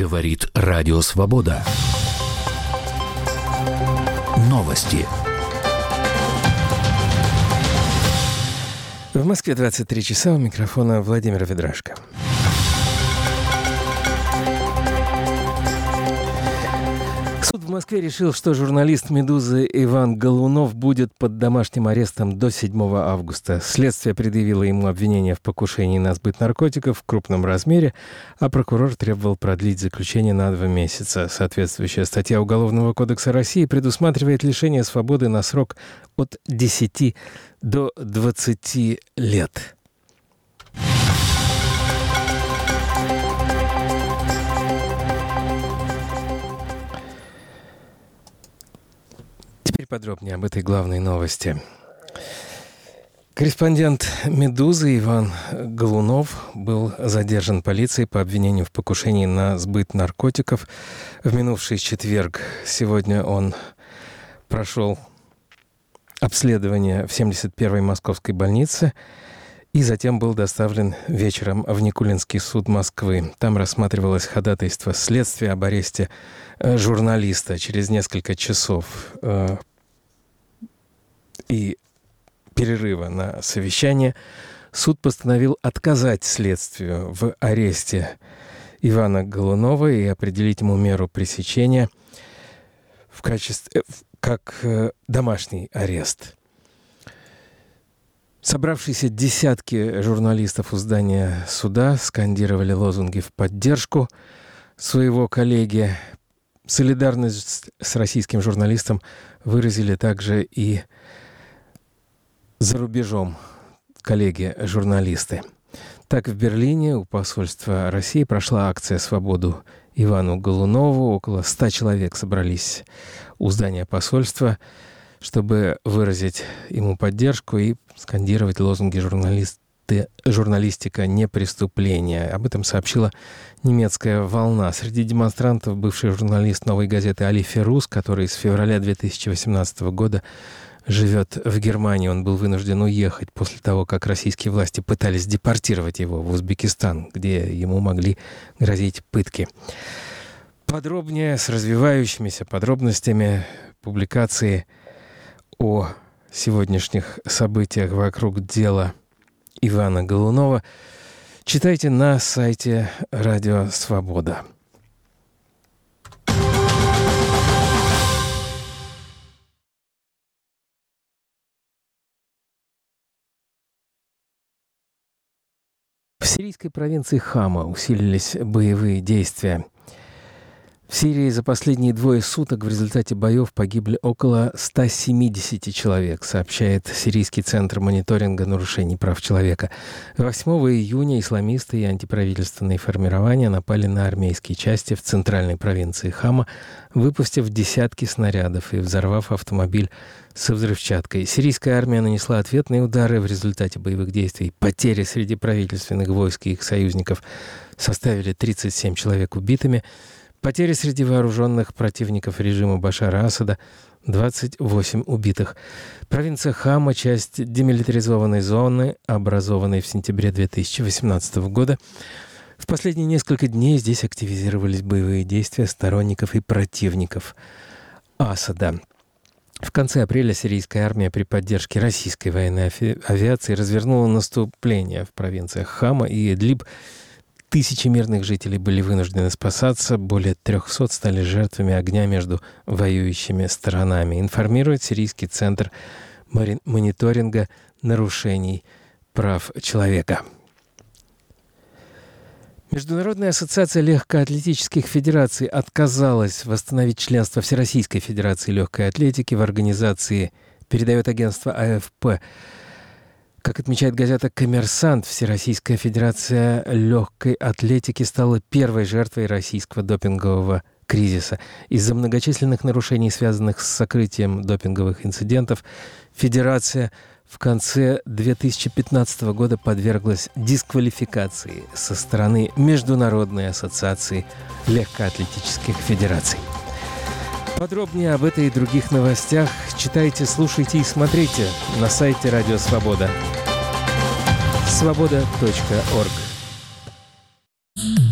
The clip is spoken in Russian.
Говорит Радио Свобода. Новости. В Москве 23 часа, у микрофона Владимир Ведрашко. Суд в Москве решил, что журналист «Медузы» Иван Голунов будет под домашним арестом до 7 августа. Следствие предъявило ему обвинение в покушении на сбыт наркотиков в крупном размере, а прокурор требовал продлить заключение на 2 месяца. Соответствующая статья Уголовного кодекса России предусматривает лишение свободы на срок от 10 до 20 лет. Теперь подробнее об этой главной новости. Корреспондент «Медузы» Иван Голунов был задержан полицией по обвинению в покушении на сбыт наркотиков в минувший четверг. Сегодня он прошел обследование в 71-й московской больнице и затем был доставлен вечером в Никулинский суд Москвы. Там рассматривалось ходатайство следствия об аресте журналиста. Через несколько часов и перерыва на совещание суд постановил отказать следствию в аресте Ивана Голунова и определить ему меру пресечения в качестве как домашний арест. Собравшиеся десятки журналистов у здания суда скандировали лозунги в поддержку своего коллеги. Солидарность с российским журналистом выразили также и за рубежом коллеги-журналисты. Так, в Берлине у посольства России прошла акция «Свободу Ивану Голунову». Около 100 человек собрались у здания посольства, чтобы выразить ему поддержку и скандировать лозунги «Журналистика не преступление». Об этом сообщила немецкая «Волна». Среди демонстрантов бывший журналист «Новой газеты» Али Ферус, который с февраля 2018 года живет в Германии. Он был вынужден уехать после того, как российские власти пытались депортировать его в Узбекистан, где ему могли грозить пытки. Подробнее, с развивающимися подробностями публикации о сегодняшних событиях вокруг дела Ивана Голунова читайте на сайте Радио Свобода. В сирийской провинции Хама усилились боевые действия. В Сирии за последние 2 суток в результате боев погибли около 170 человек, сообщает Сирийский центр мониторинга нарушений прав человека. 8 июня исламисты и антиправительственные формирования напали на армейские части в центральной провинции Хама, выпустив десятки снарядов и взорвав автомобиль со взрывчаткой. Сирийская армия нанесла ответные удары. В результате боевых действий потери среди правительственных войск и их союзников составили 37 человек убитыми. Потери среди вооруженных противников режима Башара Асада — 28 убитых. Провинция Хама — часть демилитаризованной зоны, образованной в сентябре 2018 года. В последние несколько дней здесь активизировались боевые действия сторонников и противников Асада. В конце апреля сирийская армия при поддержке российской военной авиации развернула наступление в провинциях Хама и Идлиб. Тысячи мирных жителей были вынуждены спасаться, более 300 стали жертвами огня между воюющими сторонами, информирует Сирийский центр мониторинга нарушений прав человека. Международная ассоциация легкоатлетических федераций отказалась восстановить членство Всероссийской федерации легкой атлетики в организации, передает агентство АФП. Как отмечает газета «Коммерсант», Всероссийская федерация легкой атлетики стала первой жертвой российского допингового кризиса. Из-за многочисленных нарушений, связанных с сокрытием допинговых инцидентов, федерация в конце 2015 года подверглась дисквалификации со стороны Международной ассоциации легкоатлетических федераций. Подробнее об этой и других новостях читайте, слушайте и смотрите на сайте Радио Свобода. Свобода.орг.